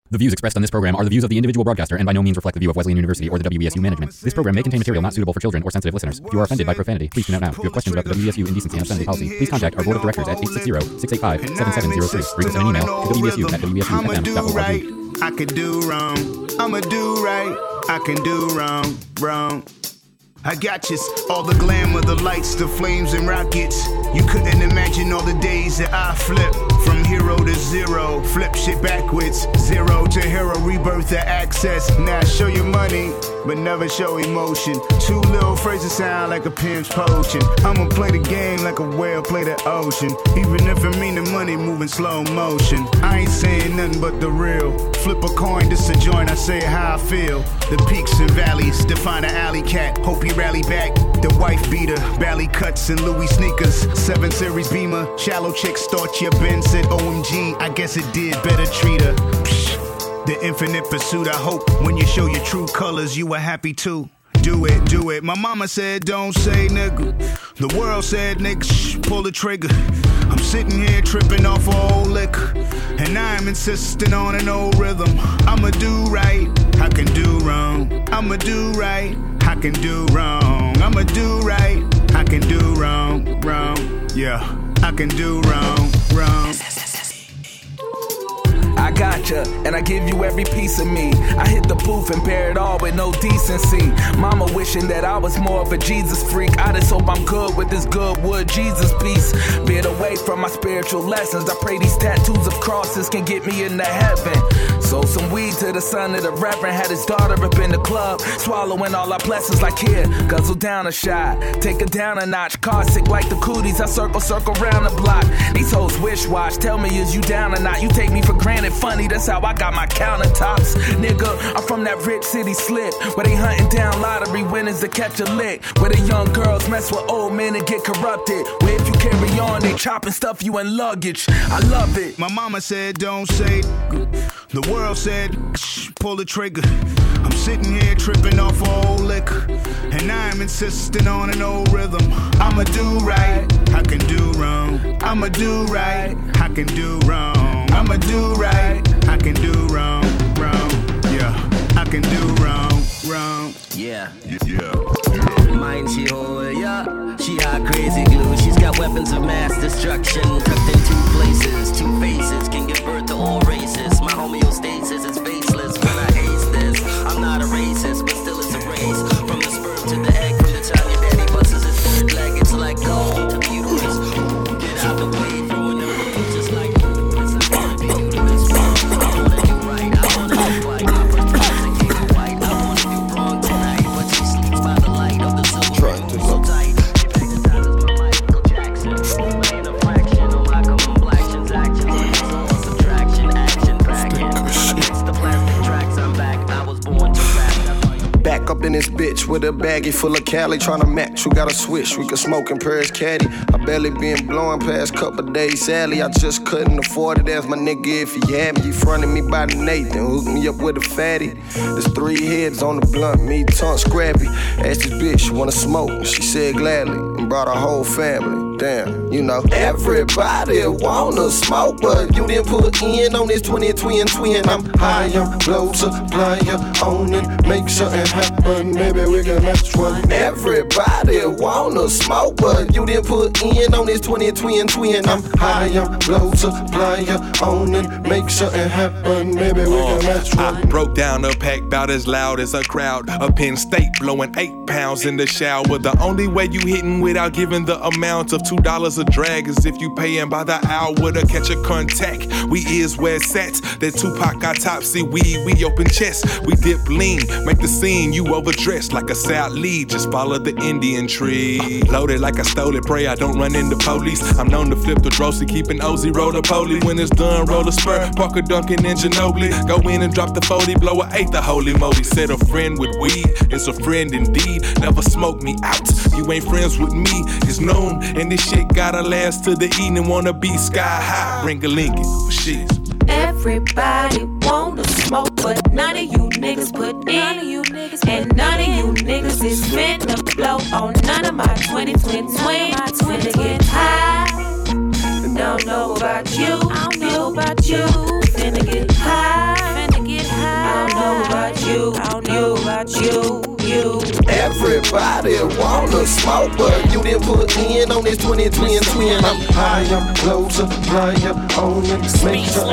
The views expressed on this program are the views of the individual broadcaster and by no means reflect the view of Wesleyan University or the WESU management. This program may contain material not suitable for children or sensitive listeners. If you are offended by profanity, please tune out now. If you have questions about the WESU indecency and obscenity policy, please contact our board of directors at 860-685-7703. Read us in an email to wsu@wesufm.org. I can do wrong. I'ma do right. I can do wrong. I got you. All the glamour, the lights, the flames and rockets. You couldn't imagine all the days that I flip from hero to zero. Flip shit backwards. Zero to hero, rebirth to access. Now show your money, but never show emotion. Two little phrases sound like a pimp's potion. I'ma play the game like a whale play the ocean. Even if it mean the money moving slow motion. I ain't saying nothing but the real. Flip a coin, this a joint, I say how I feel. The peaks and valleys define an alley cat. Hope he rally back. The wife beater, Bally cuts and Louis sneakers. 7 Series Beamer, shallow chicks thought your Ben said OMG. I guess it did better treat her. Psh, the infinite pursuit. I hope when you show your true colors, you are happy too. Do it. My mama said don't say nigga. The world said nigga, shh, pull the trigger. I'm sitting here tripping off old liquor, and I'm insisting on an old rhythm. I'ma do right, I can do wrong. I'ma do right, I can do wrong. I'ma do right, I can do wrong. Yeah, I can do wrong. I gotcha, and I give you every piece of me. I hit the booth and bear it all with no decency. Mama wishing that I was more of a Jesus freak. I just hope I'm good with this good wood Jesus piece. Bit away from my spiritual lessons. I pray these tattoos of crosses can get me into heaven. Sold some weed to the son of the reverend. Had his daughter up in the club, swallowing all our blessings like here. Guzzle down a shot, take her down a notch. Car sick like the cooties, I circle round the block. These hoes wish wash, tell me is you down or not. You take me for granted, funny, that's how I got my countertops. Nigga, I'm from that rich city slip, where they hunting down lottery winners to catch a lick. Where the young girls mess with old men and get corrupted. Where if you carry on, they chopping stuff you in luggage. I love it. My mama said don't say. The world said shh, pull the trigger. I'm sitting here tripping off old liquor, and I'm insisting on an old rhythm. I'ma do right, I can do wrong. I'ma do right, I can do wrong. I'ma do right, I can do wrong. Yeah, I can do wrong. Yeah. Mind she hold, yeah. She hot crazy glue. She's got weapons of mass destruction tucked in 2 places. 2 faces can give birth to all races. My homeostasis is faceless when I ace this. I'm not a racist, but still it's a race. From the sperm to the egg, from the time your daddy busts his third leg, it's like go to the uterus. Get out the way, throwing them roots just like it's a fun uterus. I wanna do right, I wanna do right. My first intoxicated white. I wanna do wrong tonight, but she sleeps by the light of the silver ring so tight. She magnetizes my Michael Jackson. Playing a fraction of Malcolm Black transaction. It's all subtraction, action packing. Against the plastic tracks, I'm back. I was born to rap. Back up in this bitch with a baggie full of Cali, tryna match. You got a switch, we could smoke in Paris Caddy. I barely been blowing past couple days, sadly. I just couldn't afford it as my nigga if he had me. He fronted me by the Nathan, hooked me up with a fatty. There's 3 heads on the blunt, me tongue scrappy. Asked this bitch, wanna smoke? She said gladly, and brought her whole family. Damn, you know. Everybody wanna smoke, but you didn't put in on this 20 twin. I'm high, I'm low, supplier, on it, make something happen, maybe we can match one. Everybody wanna smoke, but you didn't put in on this 20 twin. I'm high, I'm low, supplier, on it, make something happen, maybe we can match one. I broke down a pack about as loud as a crowd. A Penn State blowing 8 pounds in the shower. The only way you hitting without giving the amount of $2 a drag is if you paying by the hour to catch a contact. We is where it's at. That Tupac autopsy, we open chest. We dip lean, make the scene. You overdressed like a South lead. Just follow the Indian tree. Loaded like I stole it, pray I don't run into police. I'm known to flip the drosy, keeping OZ roll a poly. When it's done, roll a spur. Parker Duncan and Ginobili. Go in and drop the 40, blow a 8, the holy moly. Said a friend with weed is a friend indeed. Never smoke me out. You ain't friends with me. It's known, and this shit gotta last to the evening. Wanna be sky high, ring a Lincoln for shit. Everybody wanna smoke, but none of you niggas put in. And none of you niggas is finna blow on none of my 20 twins. Finna get high. Don't know about you, I don't know about you. Finna get high. Everybody wanna smoke, but you didn't put in on this 2020 twin. I'm higher, closer, flyer on it. Make sure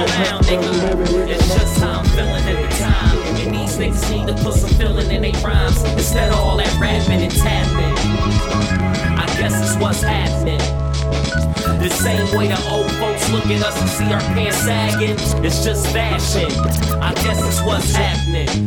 it's just how I'm feeling at the time. And these niggas need to put some feeling in their rhymes instead of all that rapping and tapping. I guess it's what's happening. The same way the old folks look at us and see our pants sagging, it's just fashion. I guess it's what's happening.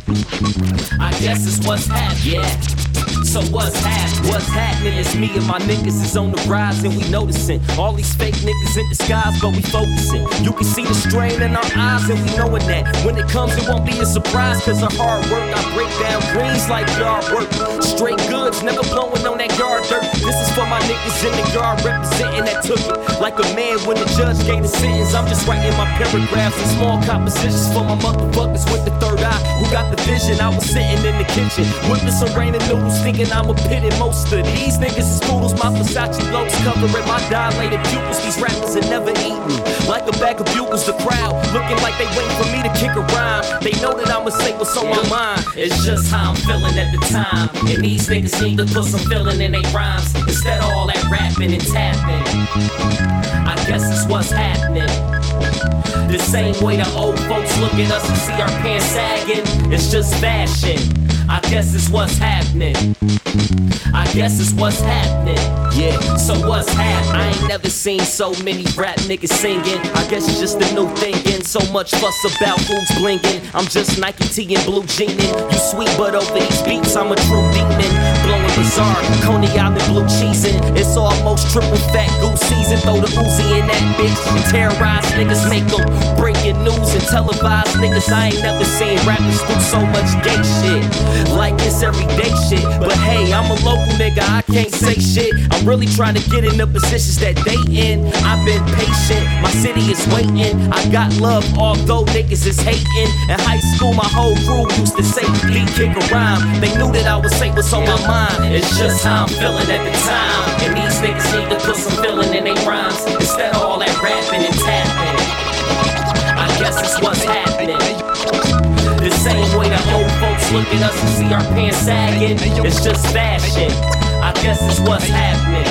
I guess it's what's happening. Yeah. So what's happening? What's happening is me and my niggas is on the rise and we noticing all these fake niggas in disguise, but we focusing. You can see the strain in our eyes and we knowing that when it comes it won't be a surprise, cause our hard work, I break down greens like yard work. Straight goods, never blowing on that yard dirt. This is for my niggas in the yard representing that took it. Like a man when the judge gave the sentence, I'm just writing my paragraphs in small compositions for my motherfuckers with the third eye who got the vision. I was sitting in the kitchen whipping some ramen noodles, thinking I'm a pit in most of these niggas is poodles. My Versace blows covering my dilated pupils. These rappers are never eaten like a bag of bugles. The crowd looking like they waiting for me to kick a rhyme. They know that I'ma say what's on my mind. It's just how I'm feeling at the time. And these niggas need to put some feeling in their rhymes instead of all that rapping and tapping. I guess it's what's happening. The same way the old folks look at us and see our pants sagging, it's just fashion. I guess it's what's happening. I guess it's what's happening. Yeah, so what's happening? I ain't never seen so many rap niggas singing. I guess it's just a new thinking. So much fuss about who's blinking. I'm just Nike T and blue jeaning. You sweet, but over these beats I'm a true demon. Blowing bizarre, Coney Island blue cheesing. It's almost triple fat goose season. Throw the Uzi in that bitch and terrorize niggas. Make them breaking news and televise niggas. I ain't never seen rappers do so much gay shit. Like it's everyday shit. But hey, I'm a local nigga, I can't say shit. I'm really trying to get in the positions that they in. I've been patient, my city is waiting. I got love, although niggas is hating. In high school, my whole crew used to say, beat, kick a rhyme. They knew that I would say what's on my mind. It's just how I'm feeling at the time. And these niggas need to put some feeling in their rhymes instead of all that rapping and tapping. I guess it's what's happening. The same way the old folks look at us and see our pants sagging, it's just fashion. I guess it's what's happening.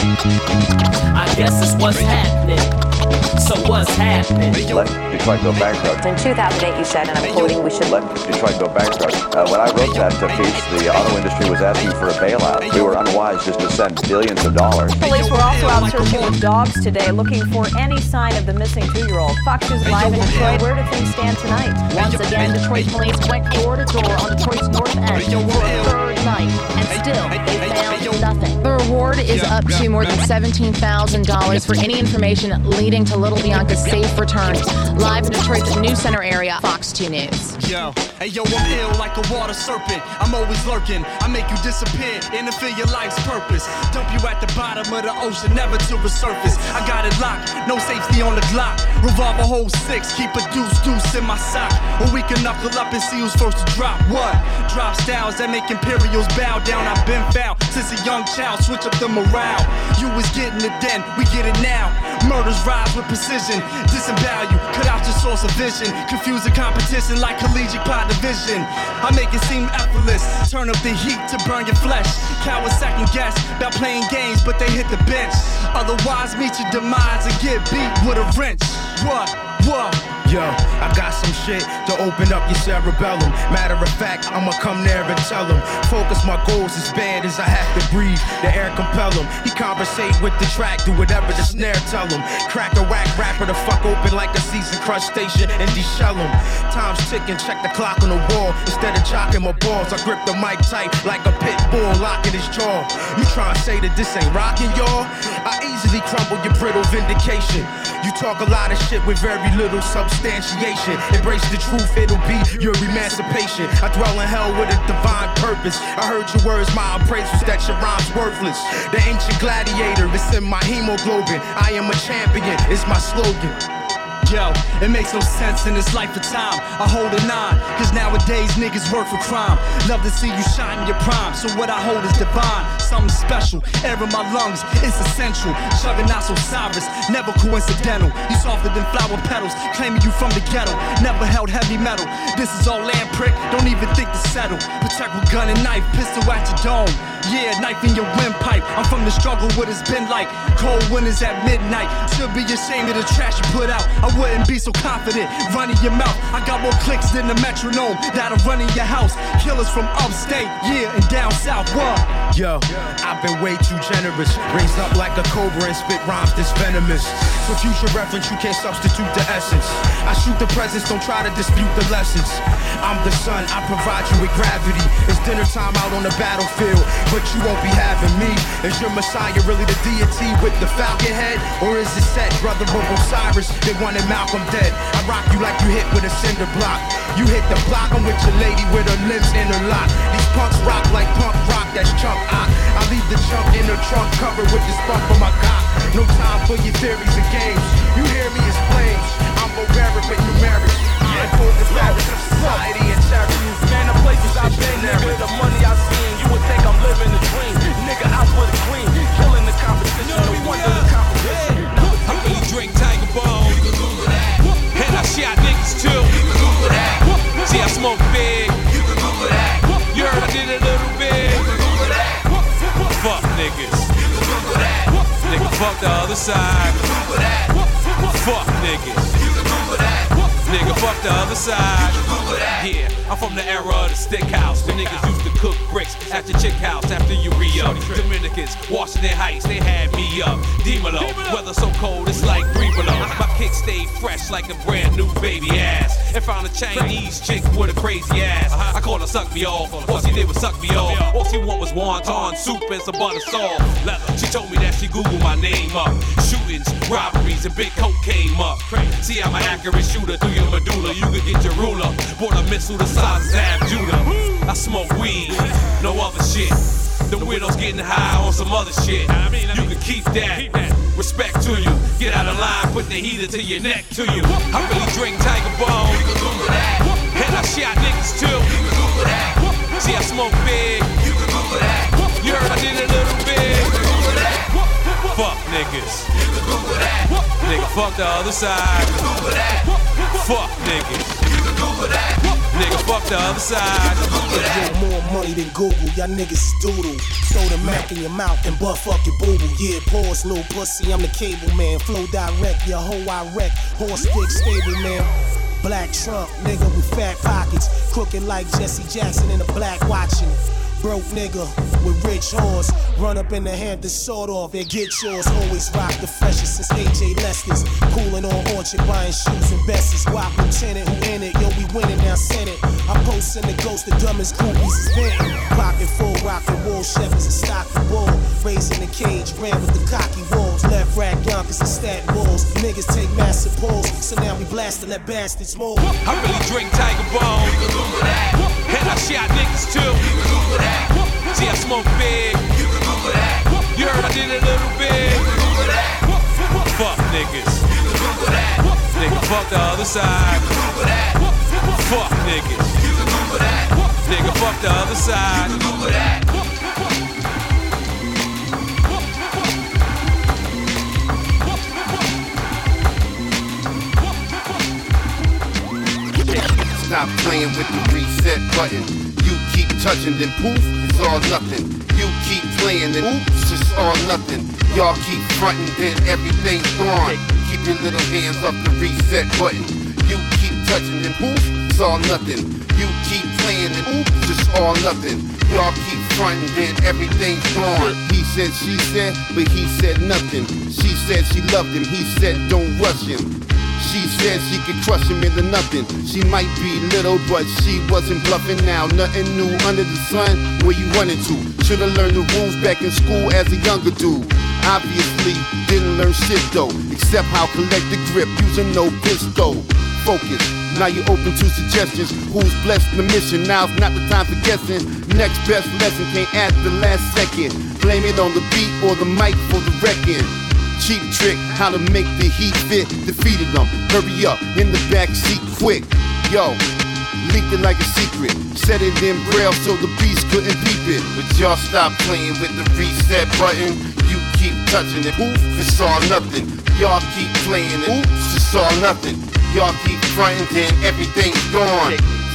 I guess it's what's happening. So what's happening? Let Detroit go bankrupt. In 2008 you said, and I'm quoting, we should let Detroit go bankrupt. When I wrote that piece, the auto industry was asking for a bailout. We were unwise just to send billions of dollars. Police were also out searching with dogs today, looking for any sign of the missing 2-year-old. Fox News Live in Detroit. Where do things stand tonight? Once again, Detroit police went door to door on Detroit's north end for a third night, and still they found nothing. The reward is up to more than $17,000 for any information leading to Little Bianca's safe return. Live in Detroit's News Center area, Fox 2 News. Yo, hey yo, I'm ill like a water serpent. I'm always lurking. I make you disappear, interfere your life's purpose. Dump you at the bottom of the ocean, never to resurface. I got it locked, no safety on the Glock. Revolver hold 6, keep a deuce in my sock. Or we can knuckle up and see who's first to drop. What? Drop styles that make Imperials bow down. I've been foul since a young child. Switch up the morale. You was getting it then, we get it now. Murders rise with precision. Disembowel you, cut out your source of vision. Confuse the competition like collegiate pot division. I make it seem effortless. Turn up the heat to burn your flesh. Cowards second guess about playing games, but they hit the bench. Otherwise, meet your demise and get beat with a wrench. What? Yo, I got some shit to open up your cerebellum. Matter of fact, I'ma come there and tell him. Focus my goals as bad as I have to breathe. The air compel him. He conversate with the track, do whatever the snare tell him. Crack a whack rapper to fuck open like a seasoned crustacean and de-shell him. Time's ticking, check the clock on the wall. Instead of chalking my balls, I grip the mic tight like a pit bull locking his jaw. You tryna say that this ain't rocking, y'all? I easily crumble your brittle vindication. You talk a lot of shit with very little substantiation. Embrace the truth, it'll be your emancipation. I dwell in hell with a divine purpose. I heard your words, my appraisals that your rhyme's worthless. The ancient gladiator, it's in my hemoglobin. I am a champion, it's my slogan. Yo, it makes no sense in this life of time. I hold a 9, cause nowadays niggas work for crime. Love to see you shine in your prime, so what I hold is divine. Something special, air in my lungs, it's essential. Chugging out Osiris, never coincidental. You softer than flower petals, claiming you from the ghetto. Never held heavy metal, this is all land prick, don't even think to settle. Protect with gun and knife, pistol at your dome. Yeah, knife in your windpipe. I'm from the struggle, what it's been like. Cold winters at midnight. Should be ashamed of the trash you put out. I wouldn't be so confident running your mouth. I got more clicks than the metronome that'll run in your house. Killers from upstate, yeah, and down south. What? Yo, I've been way too generous. Raised up like a cobra and spit rhymes this venomous. For future reference, you can't substitute the essence. I shoot the presents, don't try to dispute the lessons. I'm the sun, I provide you with gravity. It's dinner time out on the battlefield, but you won't be having me. Is your messiah really the deity with the falcon head? Or is it set, brother of Osiris? They wanted Malcolm dead. I rock you like you hit with a cinder block. You hit the block, I'm with your lady with her lips interlocked. These punks rock like punk rock, that's chunk I leave the chunk in the trunk covered with this bump of my cock. No time for your theories and games. You hear me as flames. I'm barbaric but numeric. I'm for the fabric of society and charity. Man, the places I've been, nigga, the money I've seen, you would think I'm living a dream. Nigga, out for the queen, killing the competition. No wonder the competition. I really drink Tiger Bomb, and I shot niggas too. See, I smoke big. You heard I did a little bit. Fuck niggas. Nigga, fuck the other side. Fuck niggas. Nigga, fuck the other side. Yeah, I'm from the era of the stick house. The niggas used to cook bricks at your chick house after you re-up. Dominicans, Washington Heights, they had me up. Demolo, weather so cold, it's like 3 below. My kick stayed fresh like a brand new baby ass. And found a Chinese chick with a crazy ass. I called her suck me off, all she did was suck me off. All she want was wonton soup and some butter sauce. She told me that she Googled my name up. Shootings, robberies, and big coke came up. See, I'm an accurate shooter through your medulla. You could get your ruler. Bought a missile the size of Zab Judah. I smoke weed, no other shit. The widows getting high on some other shit. You can keep that. Respect to you. Get out of line, put the heater to your neck to you. I really drink Tiger Bomb, and I shot niggas too. See, I smoke big. You heard I did a little bit. Fuck niggas. Nigga, fuck the other side. Fuck niggas. Nigga, fuck the other side. Yo, more money than Google, y'all niggas is doodle. Throw the Mac in your mouth and butt fuck your boo-boo. Yeah, pause, little pussy, I'm the cable man. Flow direct, your hoe I wreck. Horse stick, stable man. Black trunk, nigga with fat pockets. Crooked like Jesse Jackson in the black watching. Broke nigga with rich horse. Run up in the Hamptons, sawed off and get yours. Always rock the freshest since AJ Lester's. Coolin' on Orchard, buying shoes and Bess's. Wop lieutenant, who in it? Yo, we winning now, send it. I post in the ghost, the dumbest groupies is venting. Pocket full, rockin' wool, shepherds and stock the bull. Raising the cage, ran with the cocky wolves. Left rack Yonkers and stat bulls. Niggas take massive pulls, so now we blasting that bastards move. I really drink Tiger Bomb, and I shot niggas too. See, I smoke big. You heard I did a little bit. Fuck niggas. Nigga, fuck the other side. Fuck niggas. Nigga, fuck the other side. Stop playing with the reset button. You keep touching, then poof, it's all nothing. You keep playing, then oops, it's all nothing. Y'all keep fronting, then everything's gone. Keep your little hands off the reset button. You keep touching, then poof, it's all nothing. You keep playing, then oops, it's all nothing. Y'all keep fronting, then everything's gone. He said, she said, but he said nothing. She said she loved him, he said don't rush him. She said she could crush him into nothing. She might be little, but she wasn't bluffing now. Nothing new under the sun. Where you running to? Should've learned the rules back in school as a younger dude. Obviously, didn't learn shit though, except how collect the grip using no pistol. Focus, now you're open to suggestions. Who's blessed the mission? Now's not the time for guessing. Next best lesson can't add the last second. Blame it on the beat or the mic for the wrecking. Cheap trick, how to make the heat fit. Defeated them, hurry up, in the back seat quick. Yo, leaked it like a secret. Said it in braille so the beast couldn't peep it. But y'all stop playing with the reset button. You keep touching it, oof, it's all nothing. Y'all keep playing it, oops, it's all nothing. Y'all keep fronting, then everything's gone.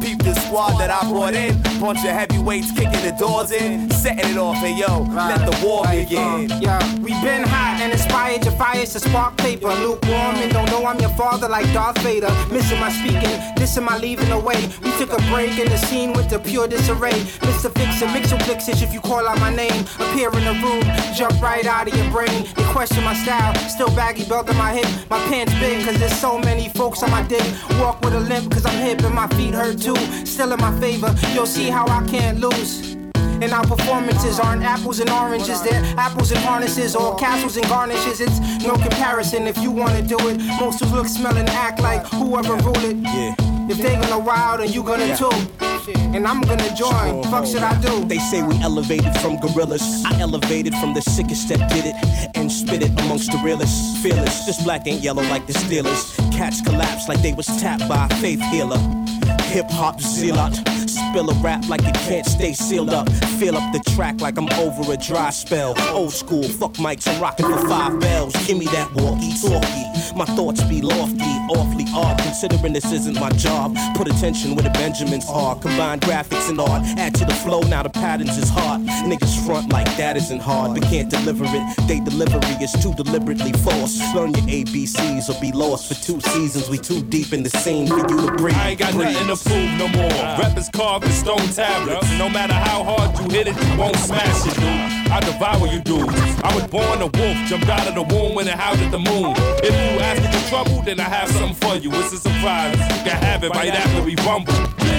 Peep the squad that I brought in. Bunch of heavyweights kicking the doors in. Setting it off, hey yo, let the war begin. We been hot and inspired your fires to spark paper. Lukewarm and don't know I'm your father like Darth Vader. Missing my speaking, dissing my leaving away. We took a break and the scene went to pure disarray. Mr. Fixer, mix your fixes if you call out my name. Appear in the room, jump right out of your brain. They question my style, still baggy belt on my hip. My pants big cause there's so many folks on my dick. Walk with a limp cause I'm hip and my feet hurt too. Still in my favor, you'll see how I can't lose. And our performances aren't apples and oranges, they're apples and harnesses or castles and garnishes. It's no comparison if you wanna do it. Most who look, smell, and act like whoever ruled it. If they gonna wild and you gonna too. And I'm gonna join, fuck should I do? They say we elevated from gorillas. I elevated from the sickest that did it and spit it amongst the realest. Fearless, this black ain't yellow like the Steelers. Cats collapse like they was tapped by a faith healer. Hip-hop zealot, spill a rap like it can't stay sealed up. Fill up the track like I'm over a dry spell. Old school, fuck mics, I'm rocking for 5 bells. Give me that walkie-talkie. My thoughts be lofty, awfully odd. Considering this isn't my job. Put attention where the Benjamins are. Combine graphics and art. Add to the flow, now the patterns is hard. Niggas front like that isn't hard, but can't deliver it. They delivery is too deliberately false. Learn your ABCs or be lost for 2 seasons. We too deep in the scene for you to breathe. I ain't got nothing to prove no more. Rappers carved in stone tablets. No matter how hard you hit it, you won't smash it, dude. I devour you dudes. I was born a wolf, jumped out of the womb when it howled at the moon. If you ask me for trouble, then I have something for you. It's a surprise. You can have it right after we rumble.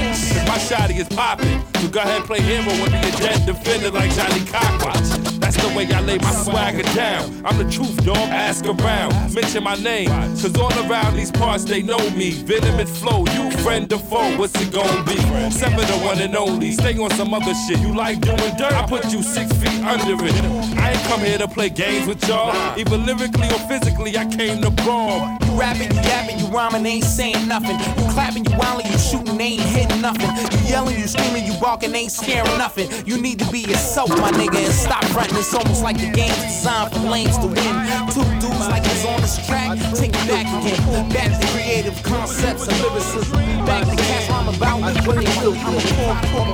My shotty is popping, so go ahead play hero and be a dead defender like Johnny Cockroach. That's the way I lay my swagger down. I'm the truth, dog, ask around. Mention my name, cause all around these parts they know me. Venomous flow, you friend or foe, what's it gonna be? 7 the one and only, stay on some other shit. You like doing dirt, I put you 6 feet under it. I ain't come here to play games with y'all. Either lyrically or physically, I came to brawl. You rapping, you yapping, you rhyming, ain't saying nothing. You clapping, you wilding, you shooting, ain't hitting nothing. You yelling, you screaming, you walking, ain't scaring nothing. You need to be yourself, my nigga, and stop fronting. It's almost like the game's designed for lanes to win. 2 dudes like it's on this track, take it back again. Back to creative concepts and lyricism. Back to cash rhyme about what they do. I'm a poor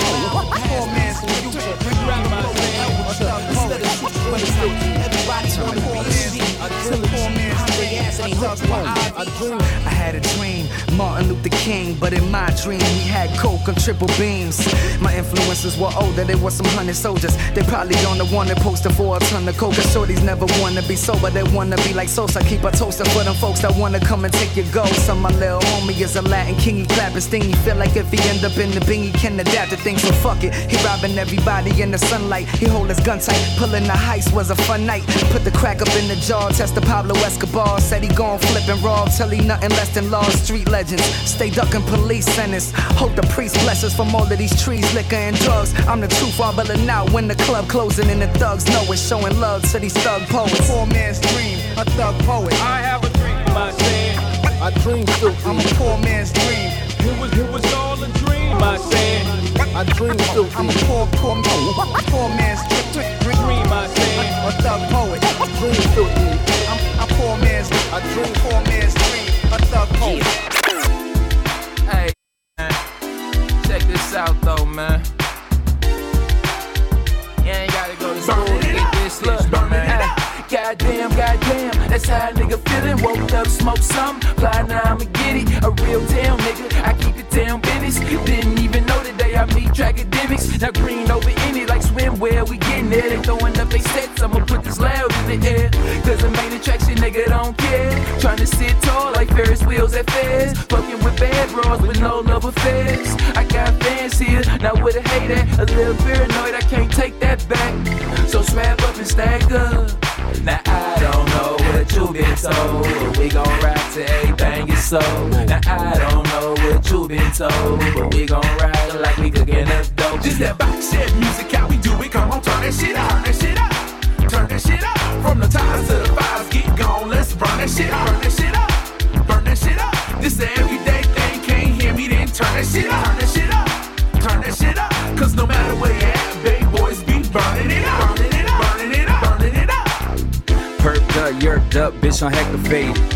man's future. Instead of shooting what it's like, everybody wanna be shit. Until the poor man's they ass ain't hooked for I had a dream, Martin Luther King, but in my dream he had coke and triple beams. My influences were older, they were some 100 soldiers. They probably on the wanted poster for a ton of coke. Shorties never wanna be sober, they wanna be like Sosa. Keep a toaster for them folks that wanna come and take your gold. Some my little homie is a Latin king, he clapping stingy. Feel like if he end up in the bing, he can adapt to things, so fuck it. He robbing everybody in the sunlight, he hold his gun tight. Pulling the heist was a fun night. Put the crack up in the jar, test the Pablo Escobar. Said he gon' flip and rob till he nothing less than lost. Street legends, stay ducking police sentence. Hope the priest bless us from all of these trees, liquor and drugs. I'm the truth, wobbling out when the club closing and the thugs know it's showing love to these thug poets. Poor man's dream, a thug poet. I have a dream, my saying. I dream too. I'm a poor man's dream. It was all a dream, my saying. I dream too. I'm a poor man's dream, my saying. A thug poet. I dream too. I'm a poor man's dream, a thug poet. Hey, man. Check this out though, man. You ain't gotta go to school to get this look, man. Goddamn, that's how a nigga feelin'. Woke up, smoked some, fly now I'ma get it. A real town nigga, I keep it down business. Didn't even know today I meet academics. Now green over any like swimwear, we getting there. They throwing up they sets, I'ma put this loud in the air. Cause the main attraction, nigga don't care. Trying to sit tall like Ferris wheels at fairs. Fucking with bad bras with no love affairs. I got fans here, now with a hate at. A little paranoid, I can't take that back. So swab up and stack up. Now I don't know what you been told, but we gon' rap till everything is sold. Now I don't know what you been told, but we gon' ride like we cooking up dope. Just that box shit music, how we do it, come on, turn that shit up, turn that shit up, turn that shit up. From the ties to the fives, get gone, let's burn that shit up, burn that shit up, burn that shit up. This an everyday thing, can't hear me, then turn that shit up, turn that shit up, turn that shit up. Cause no matter where you at, big boys be burning it up, burning it up, burning it up, burning it up. Perked up, yerked up, bitch on heck fade.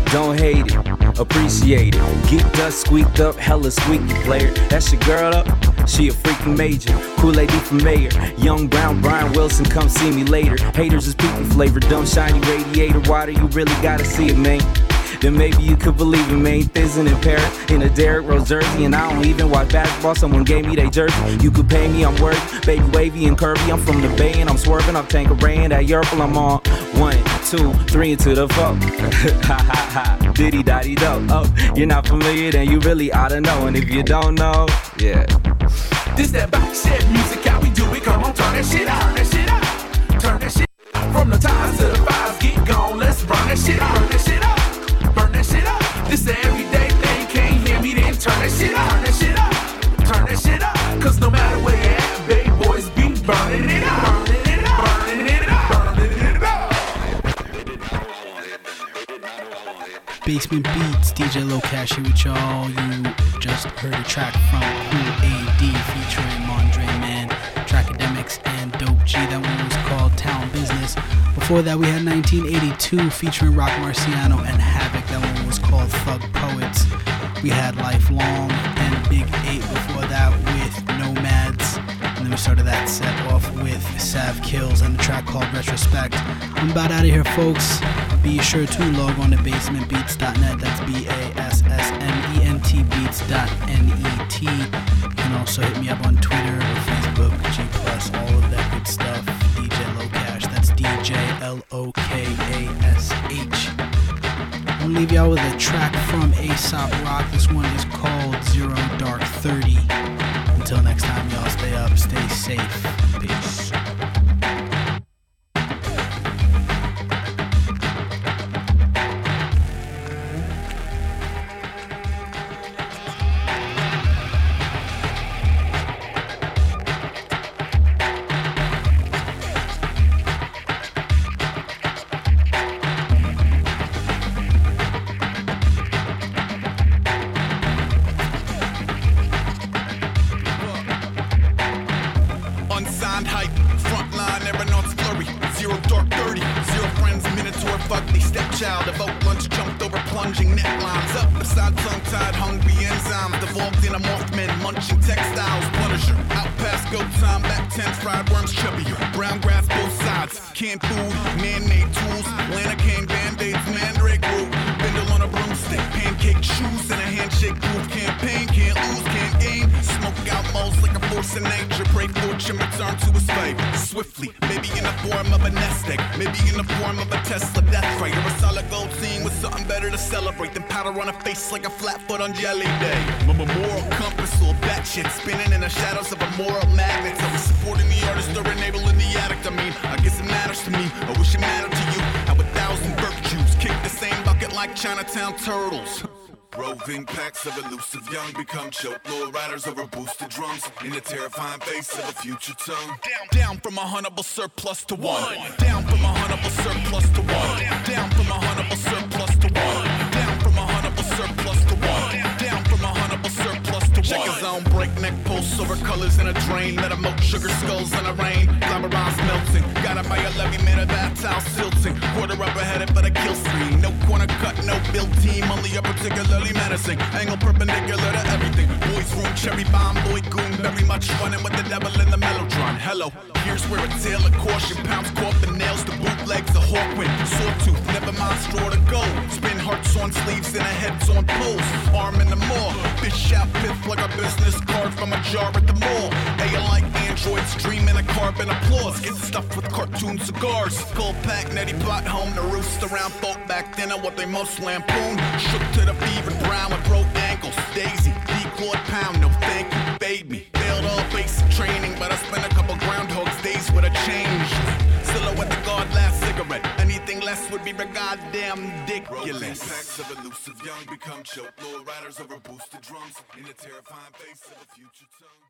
Don't hate it, appreciate it. Geeked up, squeaked up, hella squeaky player. That's your girl up? She a freaking major. Kool-Aid from Mayor. Young Brown, Brian Wilson, come see me later. Haters is peepee flavor, dumb shiny radiator. Why do you really gotta see it, man? Then maybe you could believe it, man. Thizzin' in Paris, in a Derrick Rose jersey. And I don't even watch basketball, someone gave me they jersey. You could pay me, I'm worth. Baby wavy and curvy, I'm from the Bay and I'm swerving. I'm Tanqueray, that Yerple, I'm on 1, 2, 3 into the 4. Ha ha ha, diddy dotty do. Oh, you're not familiar, then you really ought to know. And if you don't know, yeah. This that box shit music, how we do it. Come on, turn that shit out, turn that shit out. Turn that shit out. From the ties to the fives, get gone, let's run that shit out, turn that shit out. Burn that shit up. This the everyday thing. Can't hear me, then turn that shit up. Turn that shit up. Turn that shit up. Cause no matter where you at, baby boys be burning it up. Burning it up. Burning it up. Burning it up. Basement Beats, DJ Low Cash here with y'all. You just heard a track from Kool-Aid featuring Mondre Man, Trackademics, and Dope G. That one was called Town Business. Before that, we had 1982 featuring Rock Marciano and Havoc. That one was called Thug Poets. We had Lifelong and Big 8 before that with Nomads. And then we started that set off with Sav Kills and a track called Retrospect. I'm about out of here, folks. Be sure to log on to basementbeats.net. That's BASSMENT beats.net. You can also hit me up on Twitter or Facebook, G+, all of that good stuff. DJ Locash. That's DJ LOKASH. I'm gonna leave y'all with a track from Aesop Rock. This one is called Zero Dark 30. Until next time, y'all stay up, stay safe. Peace. Like a flat foot on jelly day. My moral compass or bat shit spinning in the shadows of a moral magnet. Are we supporting the artist or enabling the addict? I mean, I guess it matters to me. I wish it mattered to you. How 1,000 virtues kick the same bucket like Chinatown turtles. Roving packs of elusive young become choke lord riders over boosted drums in the terrifying face of a future tongue. Down from a huntable surplus to one. Down from a huntable surplus to one. Down from a huntable surplus to one. Down from a huntable surplus to one. Down from a huntable surplus to one. Check his own breakneck pulse over colors in a drain. Let him moat sugar skulls in the rain. Glamorized melting. Got it by a levy, made a bath towel silting. Quarter up ahead for the kill screen. No corner cut, no build team. Only a particularly menacing. Angle perpendicular to everything. Boys room, cherry bomb, boy goon. Very much running with the devil in the mellotron. Hello, here's where a tale of caution pounds coffin nails the bootlegs of Hawkwind. Sawtooth, never mind straw to go. Spin hearts on sleeves and a heads on poles. Arm in the maw. Fish out fifth like a business card from a jar at the mall. AI like androids dreaming a carbon applause. Get stuffed with cartoon cigars. Skull pack, nutty pot home to roost around folk back then and what they most lampoon. Shook to the fever brown with broke ankles. Daisy, D-Claude pound, no thank you, fade me. Failed all basic training, but I spent a couple groundhogs days with a change. Silhouette the guard last cigarette. Anything less would be goddamn ridiculous. Packs of elusive young become choke lord riders over boosted drums in the terrifying face of a future tongue.